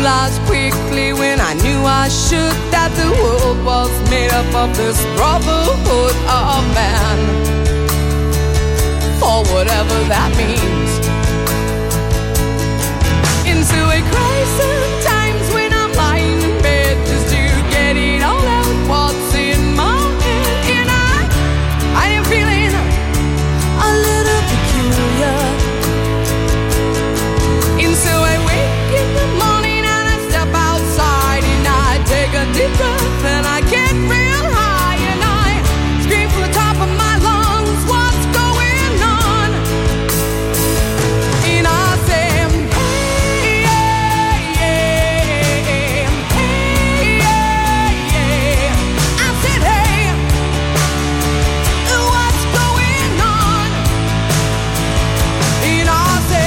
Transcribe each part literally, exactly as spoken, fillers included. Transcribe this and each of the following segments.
realized quickly when I knew I should that the world was made up of this brotherhood of man, for whatever that means. Into a crisis times when I'm lying in bed just to get it all out what's in my head, and I, I am feeling a little peculiar. And so I wake in the morning and I step outside and I take a deep breath and I get real high and I scream from the top of my lungs, what's going on? And I say, hey, yeah, yeah, hey, yeah, yeah. I said, hey, what's going on? And I say,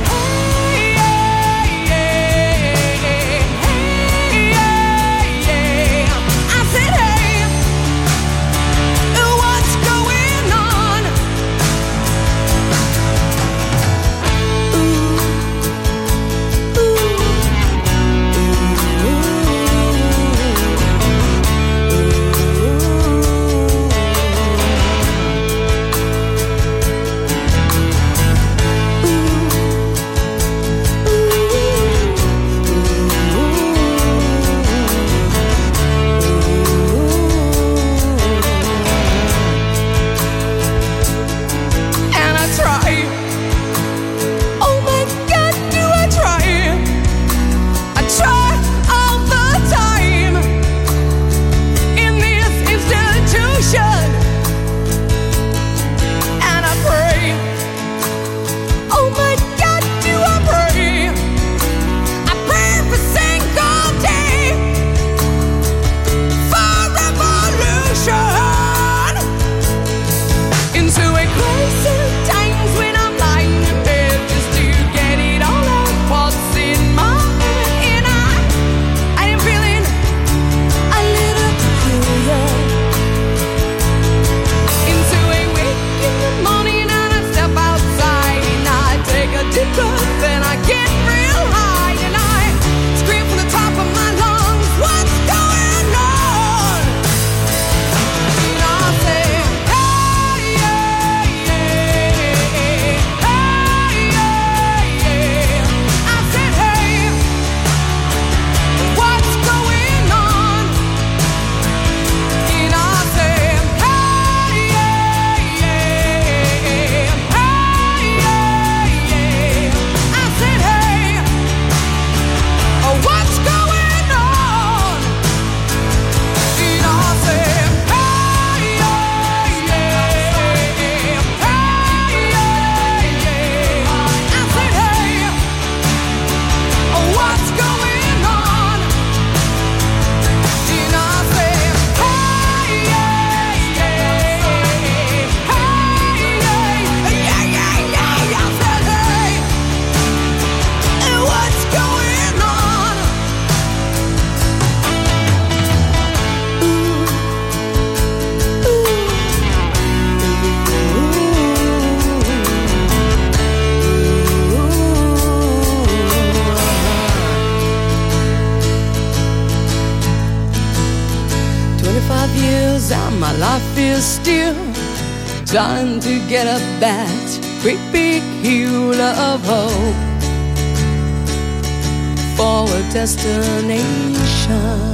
trying to get up that great big hill of hope for a destination.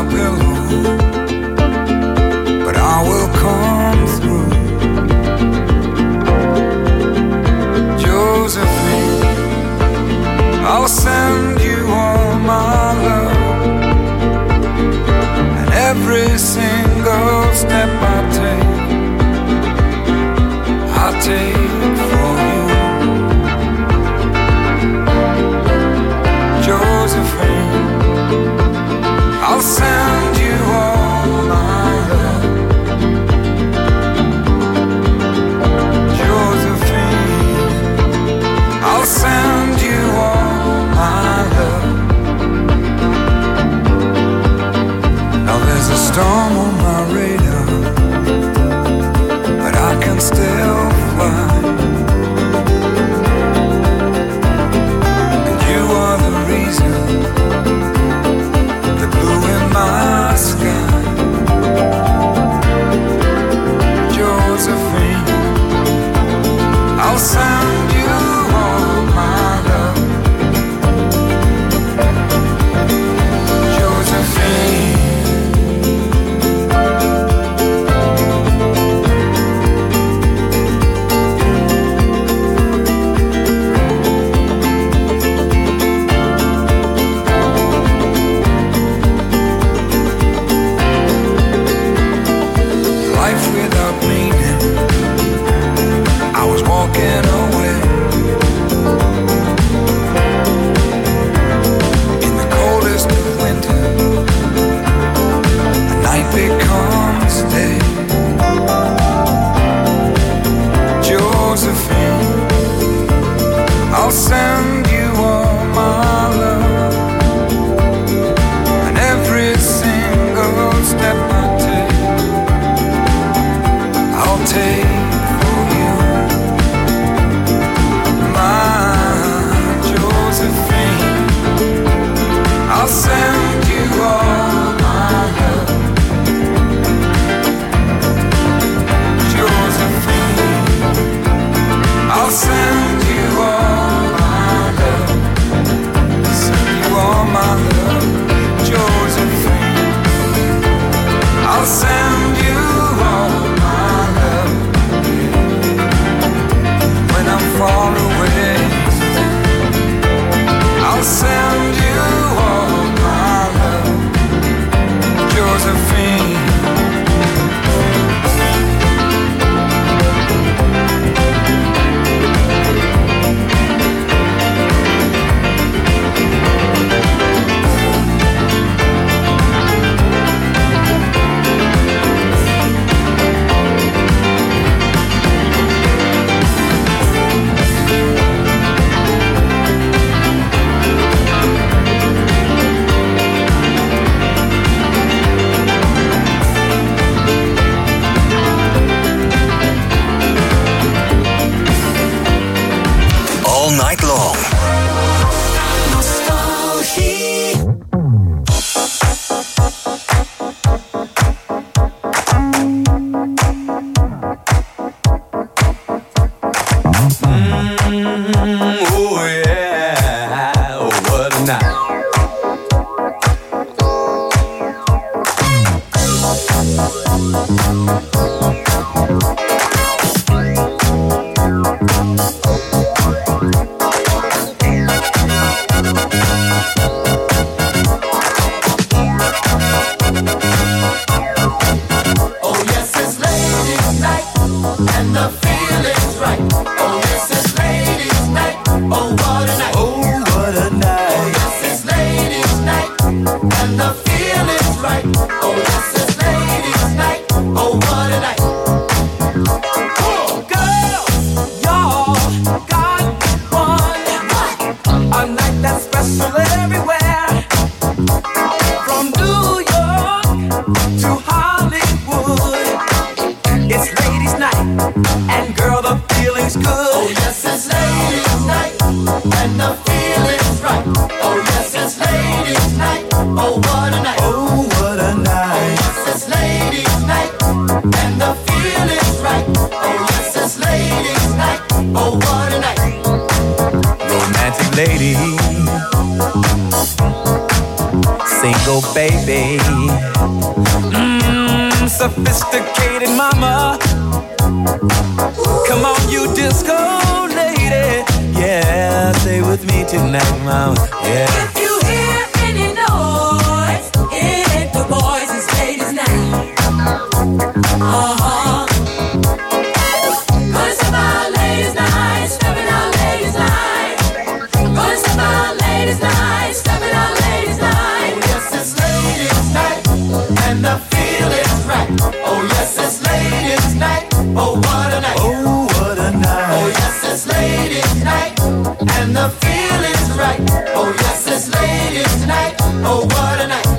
pillow, but I will come through. Josephine, I'll send you all my love, and every single step I take, I take for you. Josephine, I'll send you all my love. Josephine, I'll send you all my love. Now there's a storm on my radar, but I can still fly. And you are the reason, the blue in my sky. Josephine, I'll send you all my love. Josephine, life without meaning, I was walking away. In the coldest of winter, a night becomes day. Josephine, I'll send you all my love, and every single step I take, I'll take for you. My Josephine, I'll send you all my love. Josephine, I'll send you all my love. Send you all my love. Josephine, I'll send you all my love. When I'm far away, I'll send you all my love. Josephine, all night long. Oh yeah, oh what a night. Oh yes, it's ladies' night, and the feeling's right. Oh yes, it's ladies' night. Oh what a night. Oh what a Oh night. yes, it's ladies' night, and the feeling's right. Oh yes, it's ladies' night. Oh what a night. Girls, y'all got one. A night that's special everywhere. From New York to Hollywood, it's ladies' night, and girl, the feeling's good. Oh yes, it's ladies' night, and the feeling's right. Oh yes, it's ladies' night. Oh what a night. Oh what a night. Yes, it's ladies' night, and the feeling's right. Oh yes, it's ladies' night. Oh what a night. Romantic lady, single baby. Mmm, sophisticated mama. Come on, you disco lady. Yeah, stay with me tonight, mama. Yeah. If you hear any noise, it's the boys and ladies night. Uh-huh. Gonna step out ladies night, stepping out ladies night. Gonna step out ladies night, stepping out ladies night. Oh yes, it's ladies night, and the feeling's right. Oh yes, it's ladies night. Oh what a night. Oh what a night. Oh yes, it's ladies night, and the feeling's right. Oh yes, it's ladies night. Oh what a night.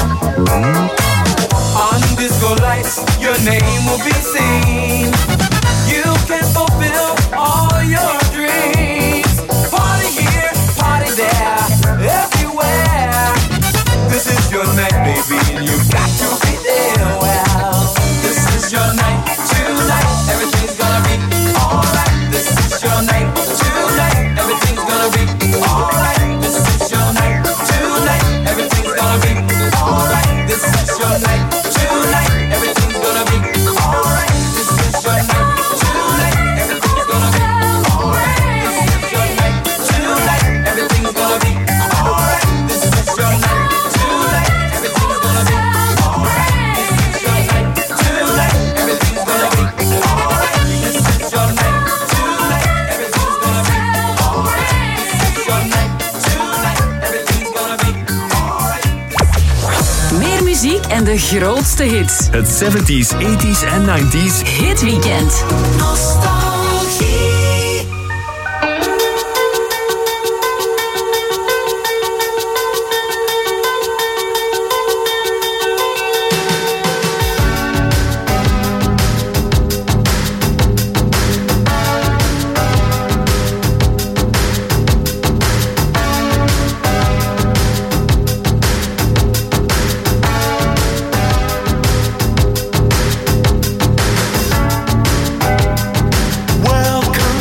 On disco lights, your name will be seen. You can fulfill all your dreams. Party here, party there, everywhere. This is your night, baby, and you've got to be there. Well, this is your night, tonight. Everything's gonna be alright. This is your night, tonight. Everything's gonna be alright. This is your night, tonight. Everything's gonna be alright. This is your night, tonight. Everything's gonna be alright. This is your night, tonight. Everything's gonna be alright. This is your night, tonight. Everything's gonna be alright. This is your night, tonight. Everything's gonna be alright. This is your night, tonight. Everything's gonna be alright. This is your night, tonight. Everything's gonna be alright. This is your night, tonight. Everything's gonna be alright. Meer muziek en de grootste hits. Het zeventies, eighties en nineties Hit Weekend. Nostalgie. Welcome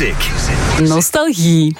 Music. Nostalgie.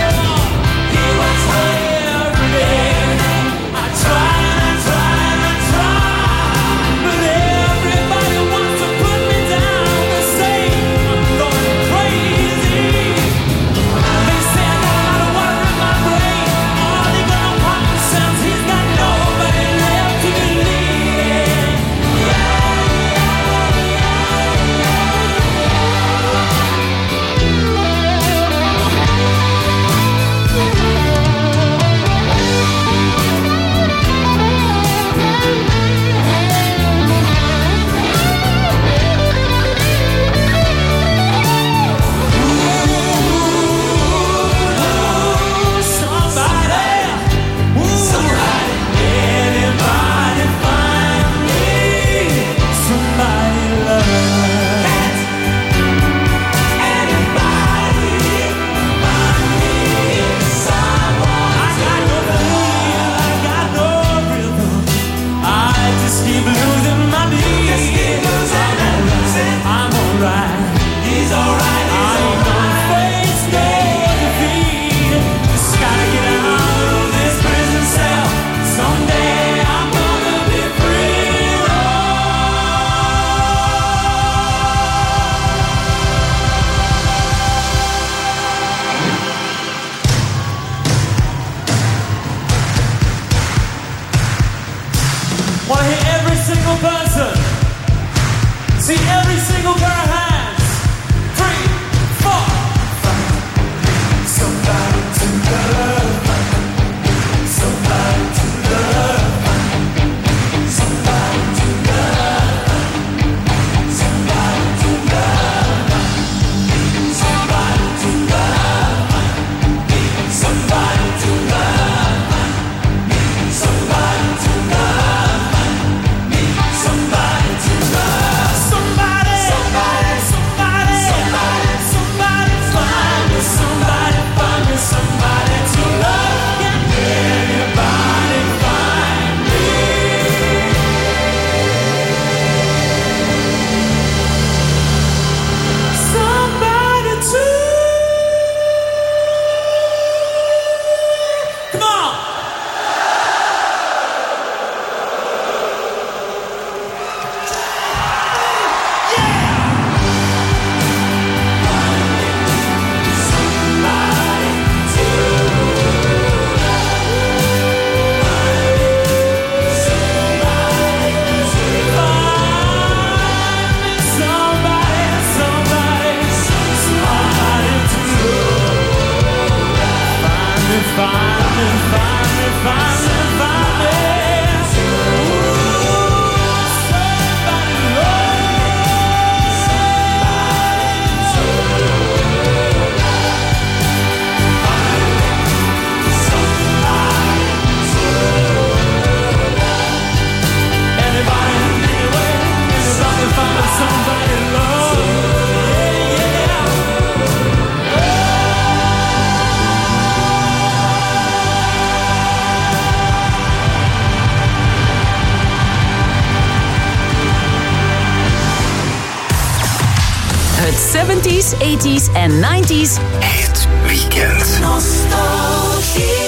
Try, try, try. seventies, eighties en nineties. Hit Weekend. Nostalgie.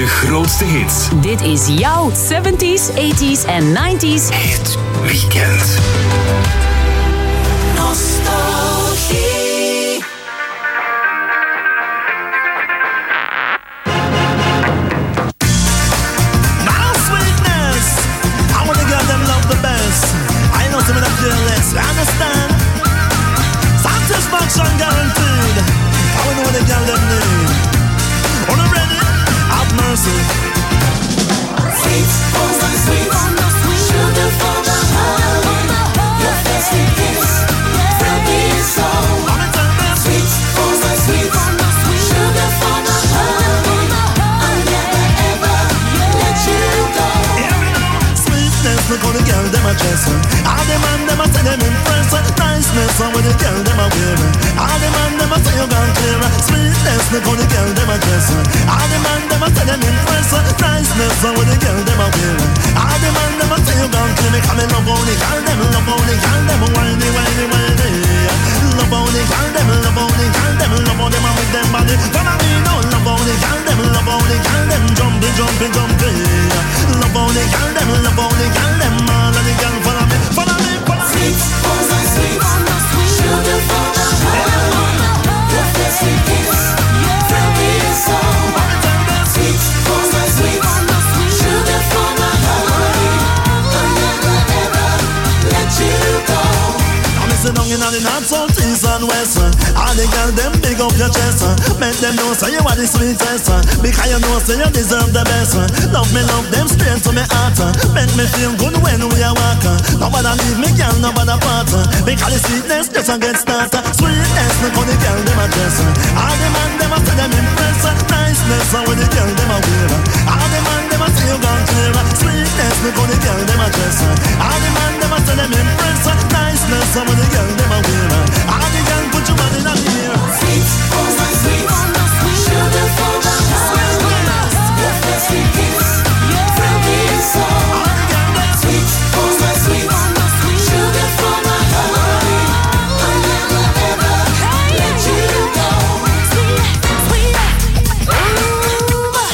de grootste hits. Dit is jouw seventies, eighties en nineties Hit Weekend. Nostalgie. My sweetness, I wanna give them love the best. I know some of them fearless, you understand? Satisfaction guaranteed. I wanna what the girl them need. On the ready, have mercy. Sweet, oh my sweet, sugar for my honey. Your fancy kiss, will be so. Sweet, oh my sweet, sugar for my honey. I'll never ever let you go. Sweetness, look how the girl them a dress. All the man them a say them impress. Niceness, how the girl them a wear. All the man them a say you gone clear. Sweetness, look how the girl them a dress. All the man them a say them impress. Niceness, how the girl them a wear. All the man them a say you gone clear. Me come in love only girl them, love only girl them, whiny, whiny, whiny. Love only girl them, love only girl them, love only man with them body. Follow me now, love only girl them, love only girl them, jumping, jumping, jumping. Love only girl them, love only girl them, all of the girl follow me, follow me, follow me. Sweet, oh my sweet, sugar for my honey. Your fancy kiss, will be so. Sweet, oh my sweet, sugar for my honey. I'll never ever let you go. Sit down in the north, south, east and west. All the girls them big up your chest. Make them know say you are the sweetest. Because you know say you deserve the best. Love me, love them straight to me heart. Make me feel good when we are walking. Nobody leave me, girl, nobody part. Because the sweetness just a get started. Sweetness, look how the girl them a dress. All the man them a say them impress. Niceness, how the girl them a wear. All the man them a say you gone clear. Sweetness, look how the girl them a dress. All the man them a say them impress. Niceness, how the girl them a wear. All the girl put your body in the air. Sweet, oh my sweet, sugar for my honey. Your fancy kiss, will be so. Sweet, oh my sweet, sugar for my honey. I'll never ever let you go. Sweet, sweet, ooh boy.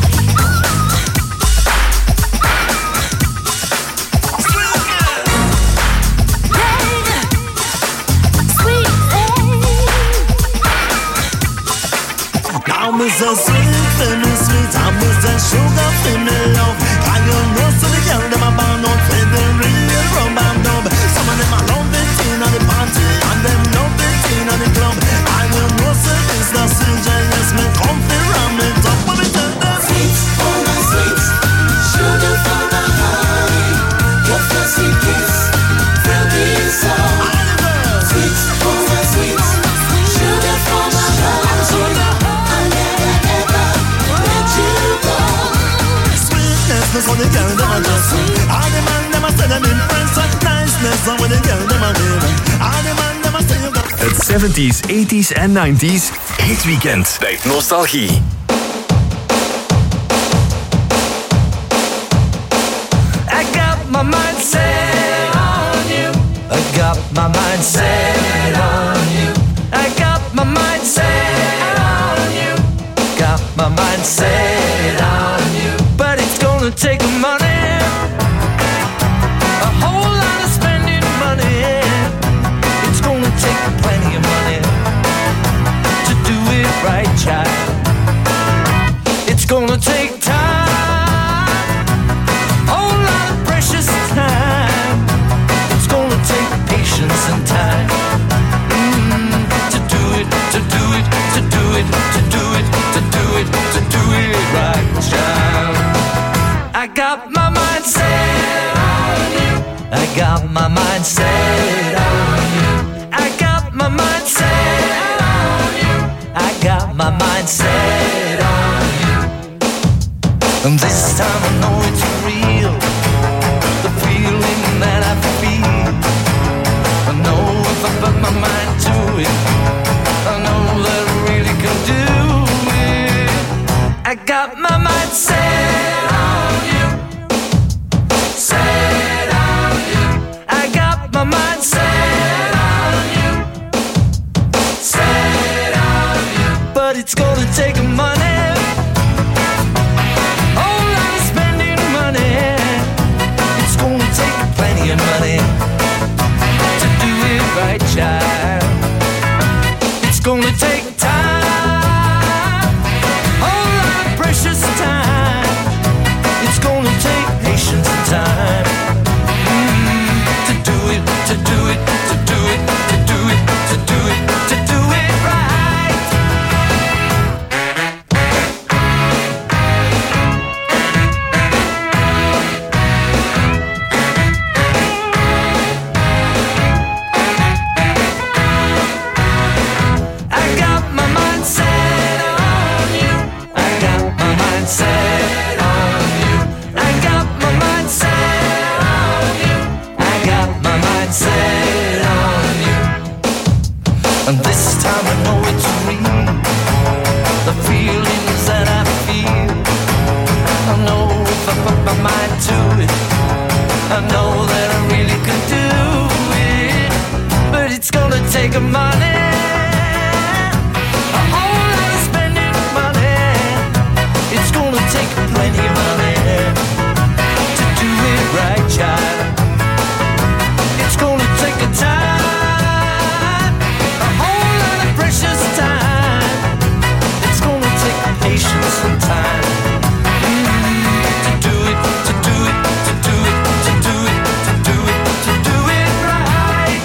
I'm a sweet, femi sweet. I'm a sugar, femi love. Can you know so the girl them a born out for the real rum and dub. Some of them a love it in on the party and them love it in on the club. I will know so this the C J S me come fi ram it up. Let me tell them. Sweet, oh my sweet, sugar for my honey. Your fancy kiss, will be so. Sweet, oh my sweet, sugar for my honey. I'll never ever let you go. Sweetness, that's what the girl them a dress. All the man them a say them impress. Niceness, that's what the girl them a wear. All the man them a say you got. Het seventies, eighties en nineties Hit Weekend bij Nostalgie. I got my mind set on you. I got my mind set on you. I got my mind set on you. Got my mind set on you. But it's gonna take money, a whole lot of spending money. It's gonna take plenty of money to do it right, child. It's gonna take time, whole lot of precious time. It's gonna take patience and time mm, to do it, to do it, to do it, to do it, to do it, to do it right, child. I got my mind set on you. I got my mind set on you. I got my mind set on you. I got my mind set on you. And this time I know it's real, the feeling that I feel. I know if I put my mind to it, I know that I really can do it. I got my mind set on you, set on you. I got my mind set on you, set on you. But it's gonna take money, And this time I know it's real. The feelings that I feel, I know if I put my mind to it, I know that I really could do it. But it's gonna take money, a whole lot of spending money. It's gonna take plenty of money to do it right, child. It's gonna take a time, a whole lot of precious time. It's gonna take patience and time mm, to do it, to do it, to do it, to do it, to do it, to do it right.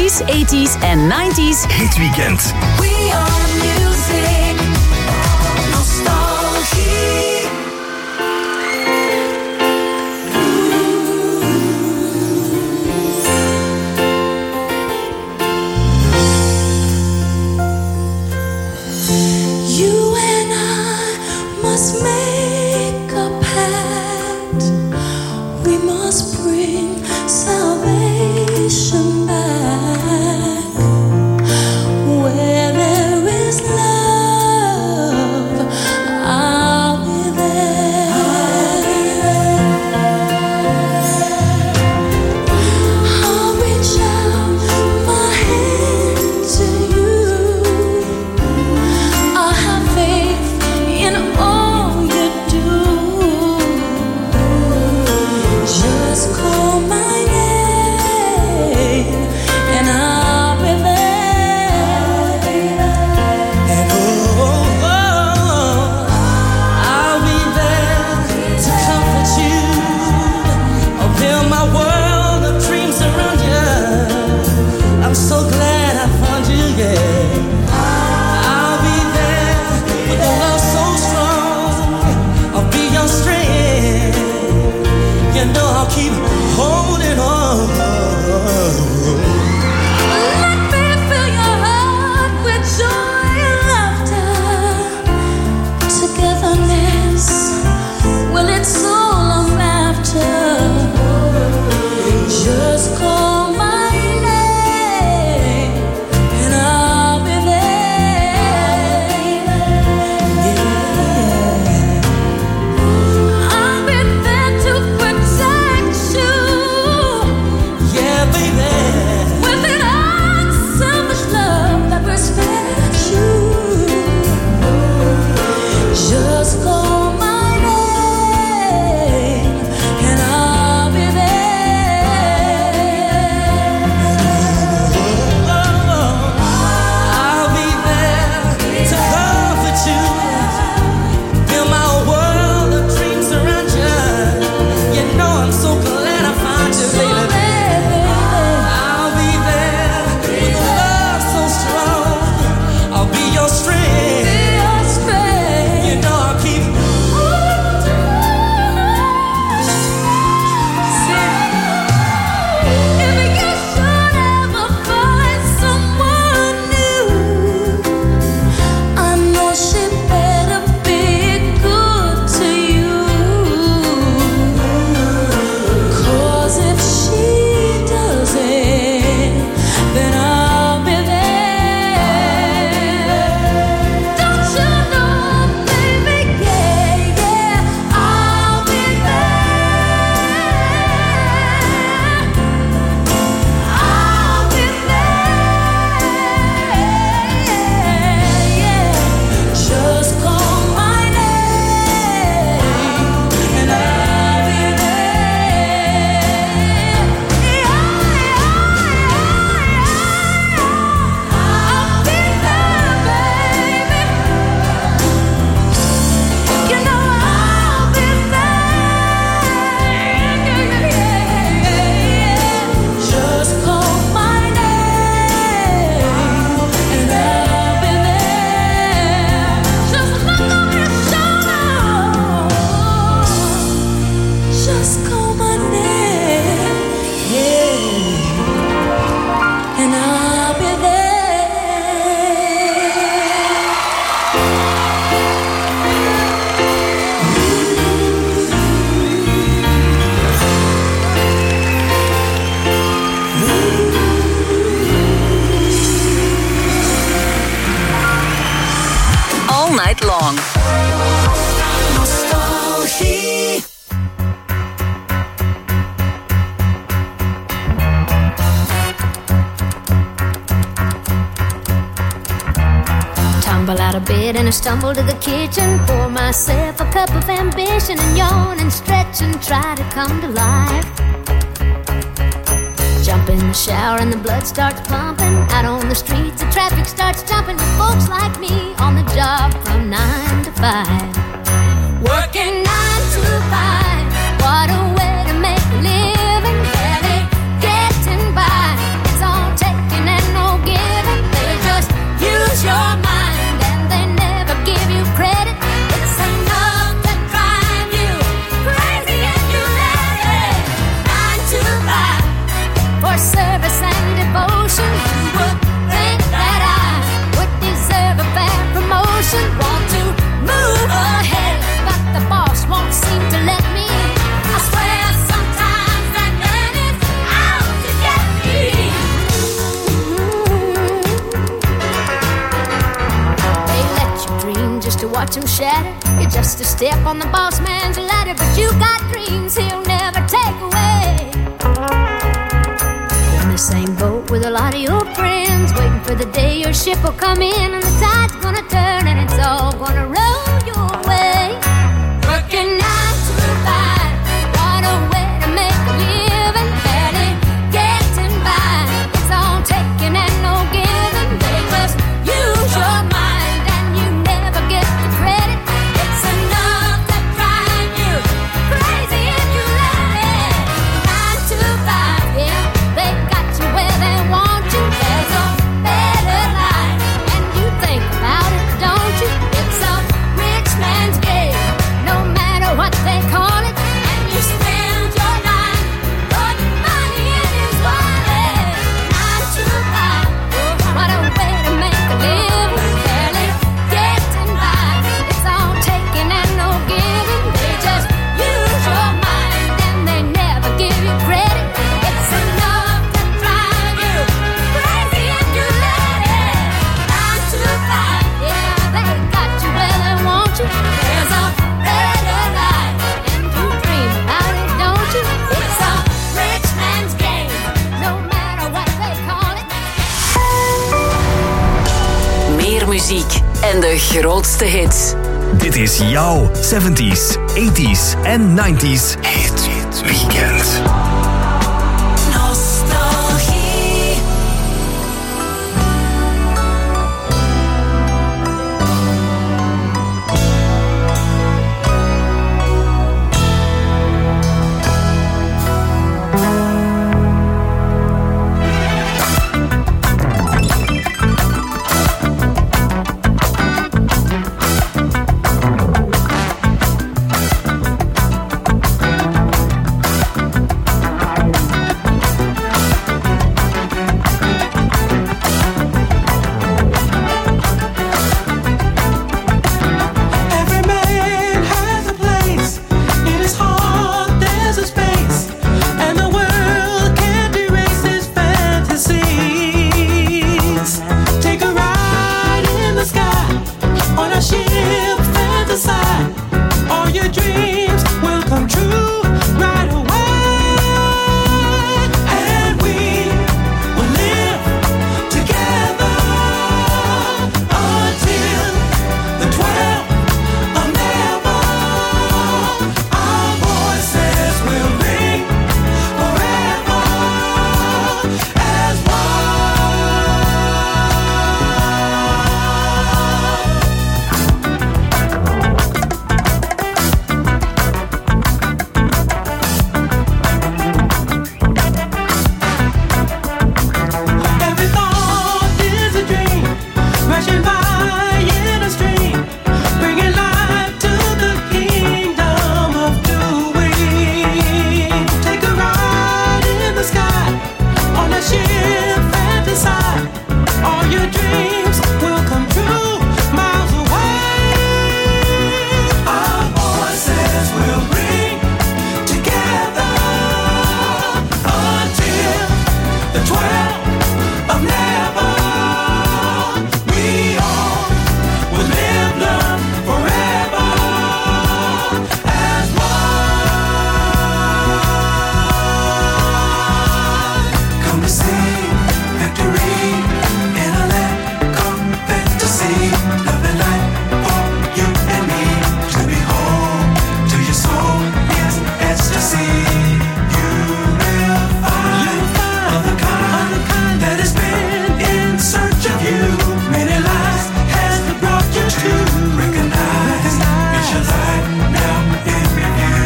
seventies, eighties en nineties Hit Weekend. We are music nostalgie. You and I must make a pact. We must bring salvation back. Where there is love, I'll be there. I'll reach out my hand to you. I have faith in all you do. Just call my name and I'll be there. And oh, oh, I'll be there to comfort you. I'll build my world of dreams around you. I'm so glad I found you, yeah. I'll be there with a love so strong. I'll be your strength. You know I'll keep holding on. Let me fill your heart with joy and laughter. Togetherness, well, it's all I'm after. Just call my name and I'll be there. Yeah. I'll be there to protect you Yeah, baby. with an unselfish love that respects you. Just call my name and I'll be there. I'll be there to comfort you. Build my world of dreams around you. You know I'm so glad I found you, So baby. baby, I'll be there with a love so strong. I'll be your strength. be your strength. You know I'll keep. If you should ever find someone new, I know she better be good to you. 'Cause if she doesn't, then I'll be there. Don't you know, baby? Yeah, yeah, I'll be there. I'll be there. Yeah, just call my name and I'll be there. Yeah, I'll be there, baby. You know I'll be there. Just call my name and I'll be there. Just look over your shoulder. Just call my name, yeah, and I'll be there. all night long. Nostalgie. Tumble out of bed and I stumble to the kitchen. Pour myself a cup of ambition and yawn and stretch and try to come to life. Jump in the shower and the blood starts pumping. Out on the streets the traffic starts jumping with folks like me on the job from nine to five. Working nine to five. What a way to make a living. Barely getting by. It's all taken to watch him shatter. You're just a step on the boss man's ladder, but you got dreams he'll never take away. In the same boat with a lot of your friends, waiting for the day your ship will come in and the tide's gonna turn and it's all gonna roll your way. Working nine to five, what a way to make a living, barely getting by. It's all taking and no giving. They just use your mind and you never get the credit. It's enough to drive you crazy if you let it. Nine to five, yeah, they got you where they want you. There's a better life, and you think about it, don't you? It's a rich man's game, no matter what they call it. And you spend your life putting money in his wallet. Nine to five, oh, what a way to make a living, barely getting by. It's all taking and no giving. They just use your mind and they never give you credit. It's enough to drive you crazy if you let it. Nine to five, yeah, they got you where they want you. There's a better life, and you dream about it, don't you? It's a rich man's game, no matter what they call it. Meer muziek en de grootste hits. Dit is jouw zeventies, eighties en nineties Hit Weekend. Nostalgie. Every man has a place. In his heart there's a space, and the world can't erase his fantasies. Take a ride in the sky on a ship, fantasize. All your dreams will come true right away, and we will live together until the twelfth of never. Our voices will ring forever as every thought is a dream, rushing by in a stream, bringing life to the kingdom of doing. Take a ride in the sky on a ship, fantasize. All your dreams will come true miles away. Our voices will ring together until the twelfth of never. We all will live, love forever as one. Come to sing victory in a land called fantasy. Love and light for you and me to behold. To your soul is ecstasy. You will find other kind that has been in search of you. Many lives has brought you to recognize. It's your life now in review.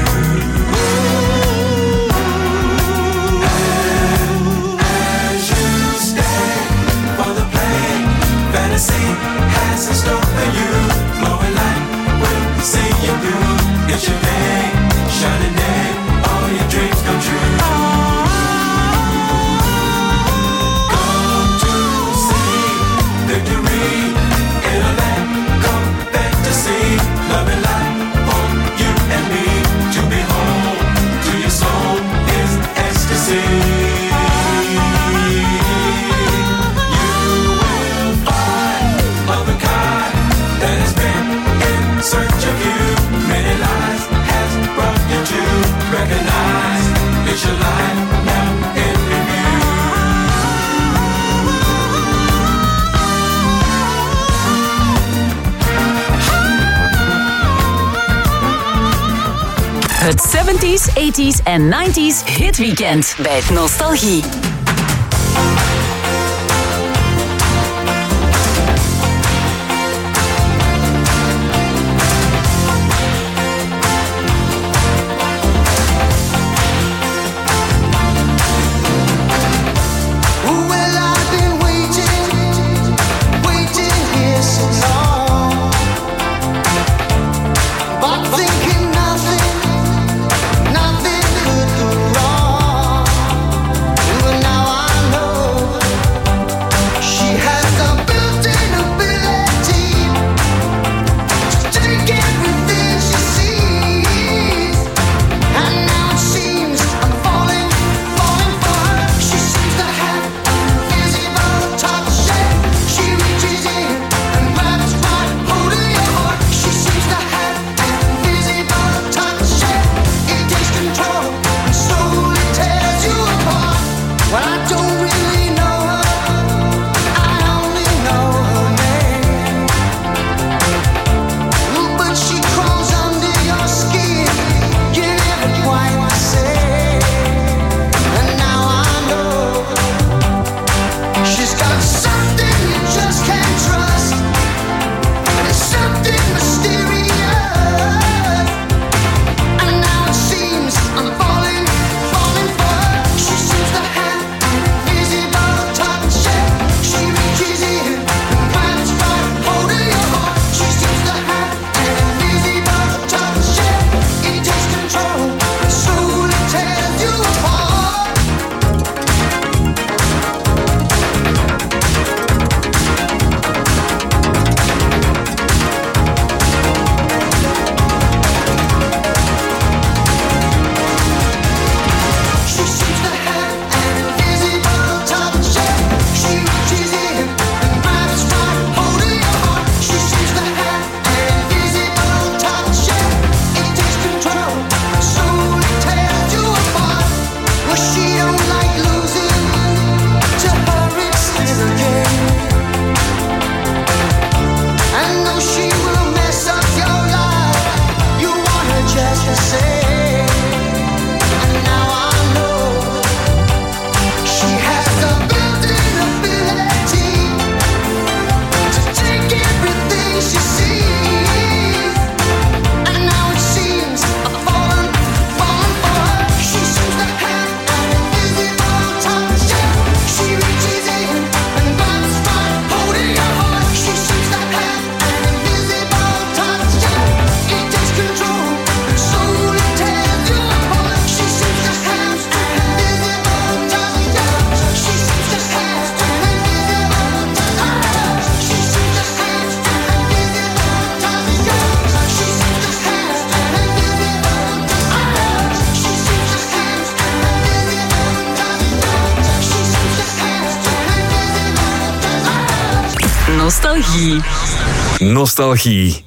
As you stay for the play, fantasy has in store for you. Glowing light will see you through. It's your day, shining day, all your dreams come true. Come to see victory in a land called fantasy. Love and light for you and me to behold. To your soul is ecstasy. You will find other kind Het zeventies, eighties en nineties hitweekend bij Nostalgie. Nostalgie. Nostalgie.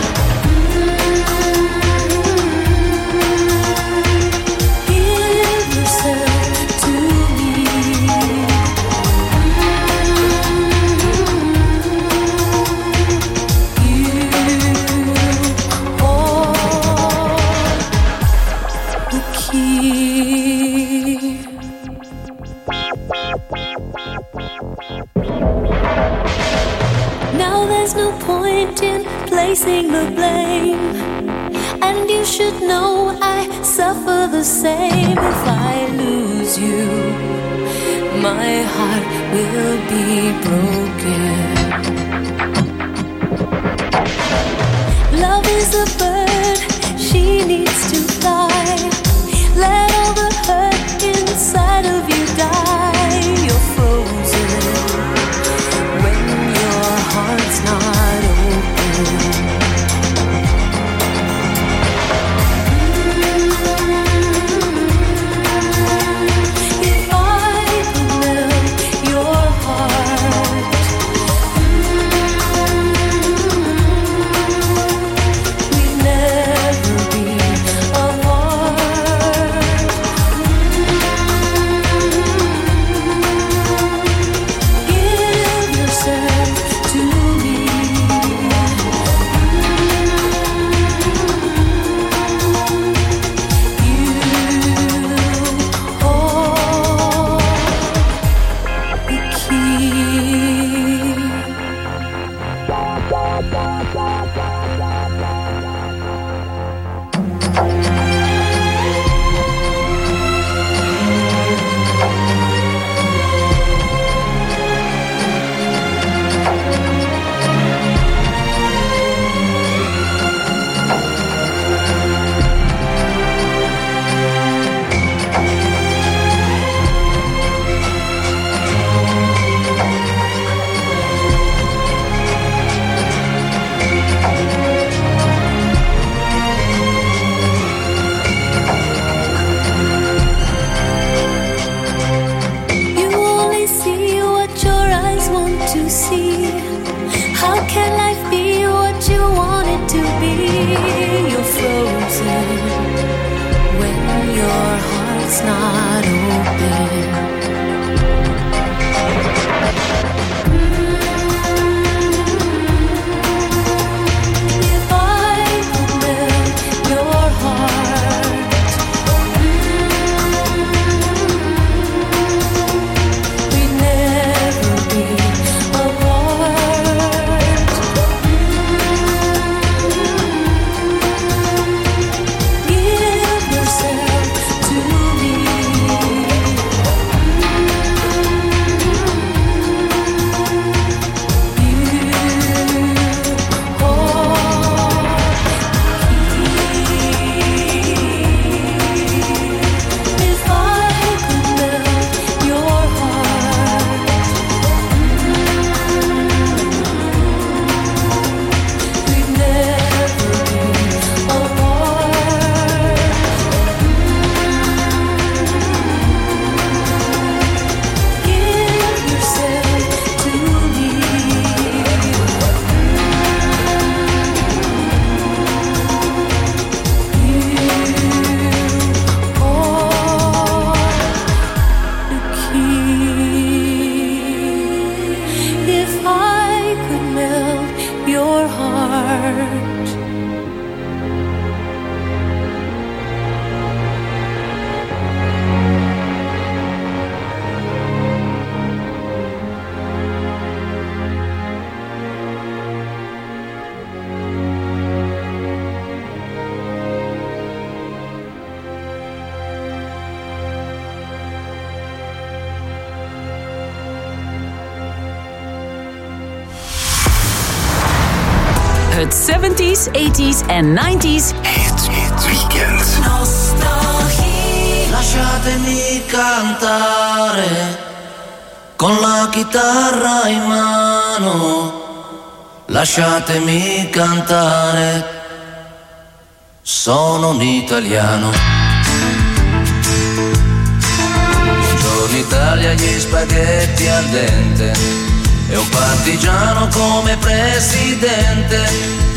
Give placing the blame. And you should know I suffer the same. If I lose you, my heart will be broken. Love is a bird, she needs to fly. Let all the hurt inside of you die. You're frozen when your heart's not open. If I could melt your heart, we'd never be apart. Give yourself to me. You hold the key. You only see what your eyes want to see. How can life be what you want it to be? You're frozen when your heart's not open. If I could melt your heart, we'd never be apart. Give yourself to me. Het zeventies, eighties en nineties Hit, hit weekend. Nostalgie. Lasciatemi cantare con la chitarra in mano. Lasciatemi cantare. Sono un italiano. Buongiorno Italia, gli spaghetti al dente. E un partigiano come presidente.